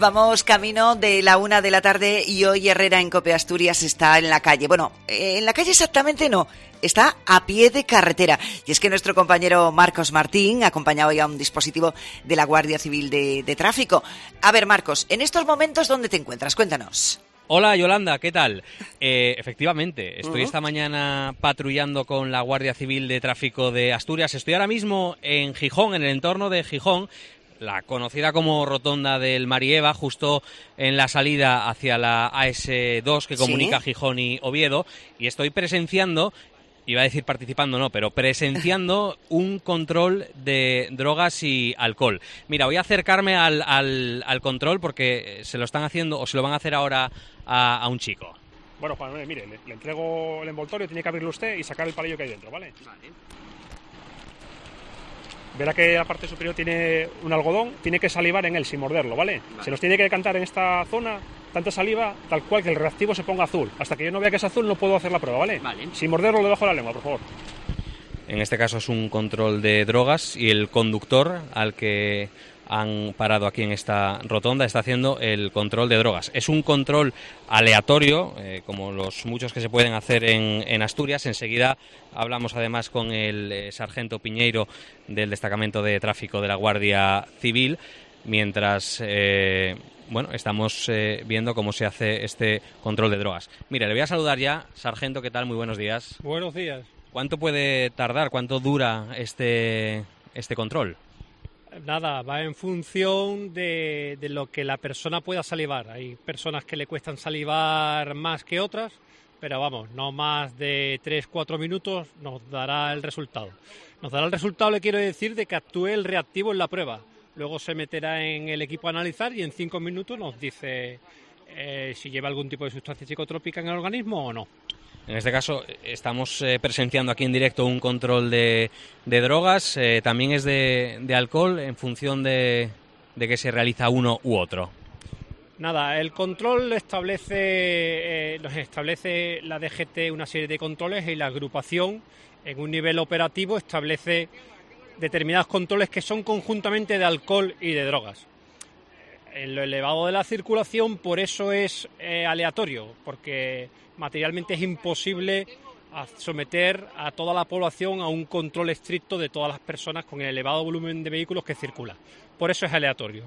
Vamos camino de la 1 de la tarde y hoy Herrera en COPE Asturias está en la calle. Bueno, en la calle exactamente no, está a pie de carretera. Y es que nuestro compañero Marcos Martín ha acompañado hoy a un dispositivo de la Guardia Civil de Tráfico. A ver, Marcos, en estos momentos, ¿dónde te encuentras? Cuéntanos. Hola Yolanda, ¿qué tal? Efectivamente, estoy esta mañana patrullando con la Guardia Civil de Tráfico de Asturias. Estoy ahora mismo en Gijón, en el entorno de Gijón, la conocida como Rotonda del Marieva, justo en la salida hacia la AS2 que comunica Gijón y Oviedo, y estoy presenciando, iba a decir participando no, pero presenciando un control de drogas y alcohol. Mira, voy a acercarme al control porque se lo están haciendo o se lo van a hacer ahora a un chico. Bueno, Juan Manuel, mire, le entrego el envoltorio, tiene que abrirlo usted y sacar el palillo que hay dentro, ¿vale? Vale. Verá que la parte superior tiene un algodón, tiene que salivar en él sin morderlo, ¿vale? Se nos tiene que decantar en esta zona tanta saliva, tal cual que el reactivo se ponga azul. Hasta que yo no vea que es azul no puedo hacer la prueba, ¿vale? Sin morderlo debajo de la lengua, por favor. En este caso es un control de drogas y el conductor al que han parado aquí en esta rotonda está haciendo el control de drogas. Es un control aleatorio, como los muchos que se pueden hacer en Asturias. Enseguida hablamos además con el sargento Piñeiro del destacamento de tráfico de la Guardia Civil, mientras estamos viendo cómo se hace este control de drogas. Mira, le voy a saludar ya. Sargento, ¿qué tal? Muy buenos días. Buenos días. ¿Cuánto puede tardar? ¿Cuánto dura este control? Nada, va en función de lo que la persona pueda salivar. Hay personas que le cuestan salivar más que otras, pero vamos, no más de 3-4 minutos nos dará el resultado. Nos dará el resultado, le quiero decir, de que actúe el reactivo en la prueba. Luego se meterá en el equipo a analizar y en 5 minutos nos dice si lleva algún tipo de sustancia psicotrópica en el organismo o no. En este caso estamos presenciando aquí en directo un control de drogas, también es de alcohol en función de que se realiza uno u otro. Nada, el control nos establece la DGT una serie de controles y la agrupación en un nivel operativo establece determinados controles que son conjuntamente de alcohol y de drogas. En lo elevado de la circulación por eso es aleatorio, porque materialmente es imposible someter a toda la población a un control estricto de todas las personas con el elevado volumen de vehículos que circulan. Por eso es aleatorio.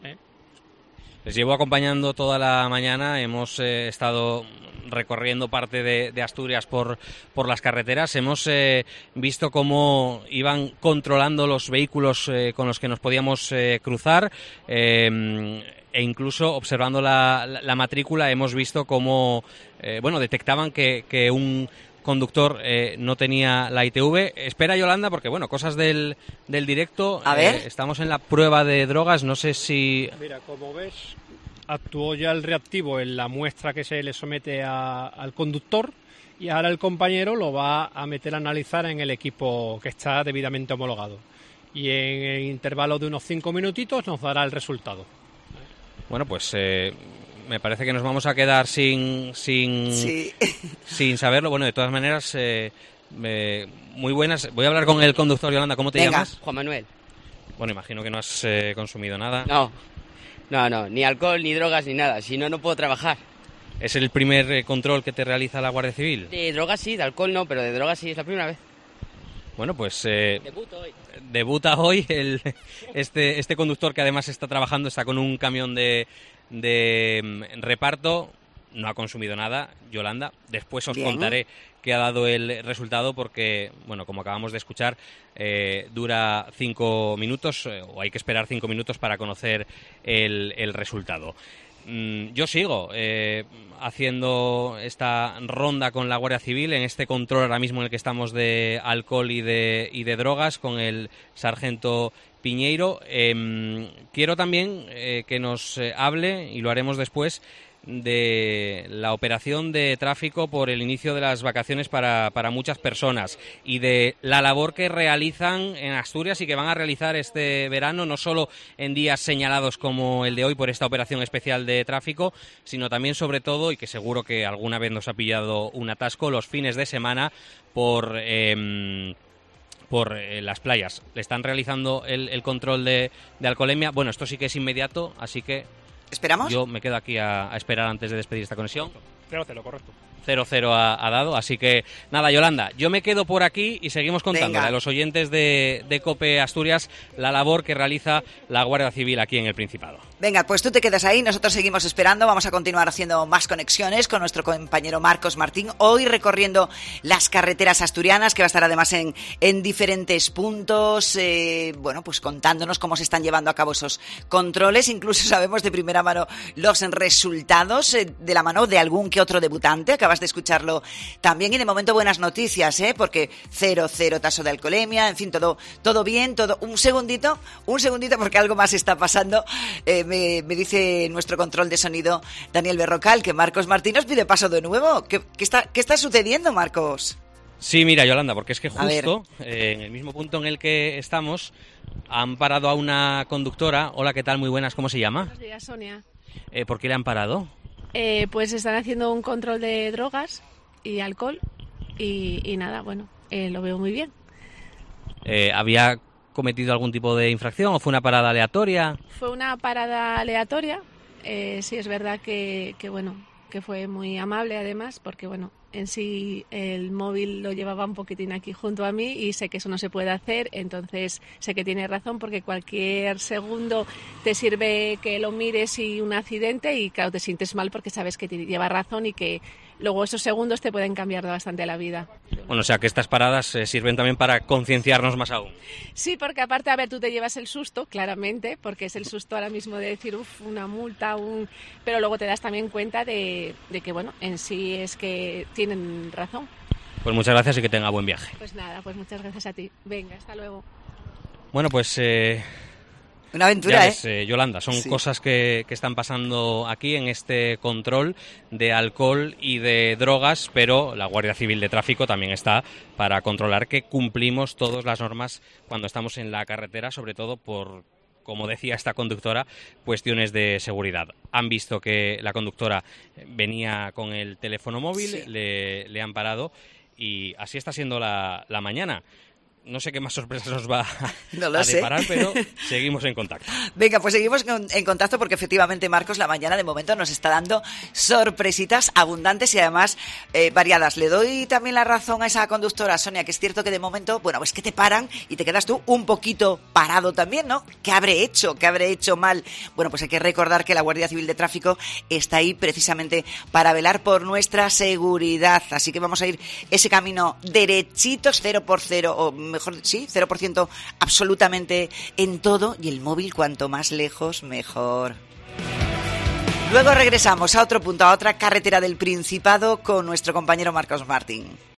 Les llevo acompañando toda la mañana, hemos estado recorriendo parte de Asturias por las carreteras, hemos visto cómo iban controlando los vehículos con los que nos podíamos cruzar, e incluso observando la matrícula hemos visto cómo detectaban que un conductor no tenía la ITV. Espera, Yolanda, porque cosas del directo. A ver. Estamos en la prueba de drogas, no sé si... Mira, como ves, actuó ya el reactivo en la muestra que se le somete al conductor y ahora el compañero lo va a meter a analizar en el equipo que está debidamente homologado. Y en el intervalo de unos 5 minutitos nos dará el resultado. Bueno, pues me parece que nos vamos a quedar sin saberlo. Bueno, de todas maneras, muy buenas. Voy a hablar con el conductor, Yolanda. ¿Cómo te llamas? Juan Manuel. Bueno, imagino que no has consumido nada. No, ni alcohol, ni drogas, ni nada. Si no, no puedo trabajar. ¿Es el primer control que te realiza la Guardia Civil? De drogas sí, de alcohol no, pero de drogas sí, es la primera vez. Bueno, pues Debuto hoy. Debuta hoy este conductor que además está trabajando, está con un camión de reparto, no ha consumido nada, Yolanda. Después os contaré qué ha dado el resultado porque, como acabamos de escuchar, dura 5 minutos o hay que esperar 5 minutos para conocer el resultado. Yo sigo haciendo esta ronda con la Guardia Civil en este control ahora mismo en el que estamos de alcohol y de drogas con el sargento Piñeiro. Quiero también que nos hable, y lo haremos después, de la operación de tráfico por el inicio de las vacaciones para muchas personas y de la labor que realizan en Asturias y que van a realizar este verano, no solo en días señalados como el de hoy por esta operación especial de tráfico, sino también, sobre todo, y que seguro que alguna vez nos ha pillado un atasco, los fines de semana por las playas. Le están realizando el control de alcoholemia. Bueno, esto sí que es inmediato, así que ¿Esperamos? Yo me quedo aquí a esperar antes de despedir esta conexión. 0-0, correcto. 0-0 ha dado, así que nada, Yolanda, yo me quedo por aquí y seguimos contándole a los oyentes de COPE Asturias la labor que realiza la Guardia Civil aquí en el Principado. Venga, pues tú te quedas ahí, nosotros seguimos esperando, vamos a continuar haciendo más conexiones con nuestro compañero Marcos Martín, hoy recorriendo las carreteras asturianas, que va a estar además en diferentes puntos, bueno, pues contándonos cómo se están llevando a cabo esos controles, incluso sabemos de primera mano los resultados de la mano de algún que otro debutante, acabas de escucharlo también, y de momento buenas noticias, porque 0-0 taso de alcoholemia, en fin, todo bien, todo. Un segundito, porque algo más está pasando. Me dice nuestro control de sonido, Daniel Berrocal, que Marcos Martín nos pide paso de nuevo. ¿Qué está sucediendo, Marcos? Sí, mira, Yolanda, porque es que justo en el mismo punto en el que estamos han parado a una conductora. Hola, ¿qué tal? Muy buenas, ¿cómo se llama? Buenos días, Sonia. ¿Por qué le han parado? Pues están haciendo un control de drogas y alcohol y nada, bueno, lo veo muy bien. ¿Había cometido algún tipo de infracción o fue una parada aleatoria? Fue una parada aleatoria, sí es verdad que bueno, que fue muy amable además, porque bueno, en sí el móvil lo llevaba un poquitín aquí junto a mí y sé que eso no se puede hacer, entonces sé que tiene razón porque cualquier segundo te sirve que lo mires y un accidente y claro, te sientes mal porque sabes que lleva razón y que luego esos segundos te pueden cambiar bastante la vida. Bueno, o sea que estas paradas sirven también para concienciarnos más aún. Sí, porque aparte, a ver, tú te llevas el susto, claramente, porque es el susto ahora mismo de decir, una multa, pero luego te das también cuenta de que, bueno, en sí es que tienen razón. Pues muchas gracias y que tenga buen viaje. Pues nada, pues muchas gracias a ti. Venga, hasta luego. Bueno, pues... una aventura, ya ves, Yolanda, son cosas que están pasando aquí en este control de alcohol y de drogas, pero la Guardia Civil de Tráfico también está para controlar que cumplimos todas las normas cuando estamos en la carretera, sobre todo por, como decía esta conductora, cuestiones de seguridad. Han visto que la conductora venía con el teléfono móvil, le han parado y así está siendo la mañana. No sé qué más sorpresas nos va a deparar, pero seguimos en contacto. Venga, pues seguimos en contacto porque efectivamente, Marcos, la mañana de momento nos está dando sorpresitas abundantes y además variadas. Le doy también la razón a esa conductora, Sonia, que es cierto que de momento, bueno, pues que te paran y te quedas tú un poquito parado también, ¿no? ¿Qué habré hecho? ¿Qué habré hecho mal? Bueno, pues hay que recordar que la Guardia Civil de Tráfico está ahí precisamente para velar por nuestra seguridad. Así que vamos a ir ese camino derechitos, 0%, o mejor, sí, 0% absolutamente en todo, y el móvil cuanto más lejos mejor. Luego regresamos a otro punto, a otra carretera del Principado con nuestro compañero Marcos Martín.